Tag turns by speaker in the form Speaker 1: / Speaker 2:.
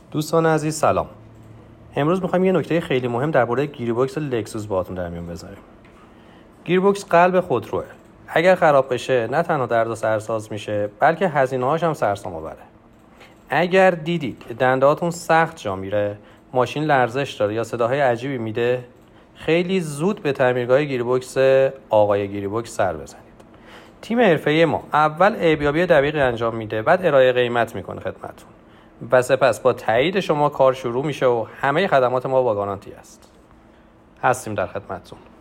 Speaker 1: دوستان عزیز سلام. امروز میخوایم یه نکته خیلی مهم درباره گیربکس لکسوس باهاتون در میون بذاریم. گیربکس قلب خودروه. اگر خراب بشه نه تنها درد و سرساز میشه، بلکه هزینه‌هاش هم سرسام آوره. اگر دیدید دنده‌هاتون سخت جا میره، ماشین لرزش داره یا صداهای عجیبی میده، خیلی زود به تعمیرگاه گیربکس آقای گیربکس سر بزنید. تیم حرفه‌ای ما اول ارزیابی دقیقی انجام میده، بعد ارائه قیمت میکنه خدمتتون. و سپس با تایید شما کار شروع میشه و همه خدمات ما با گارانتی است. هستیم در خدمتتون.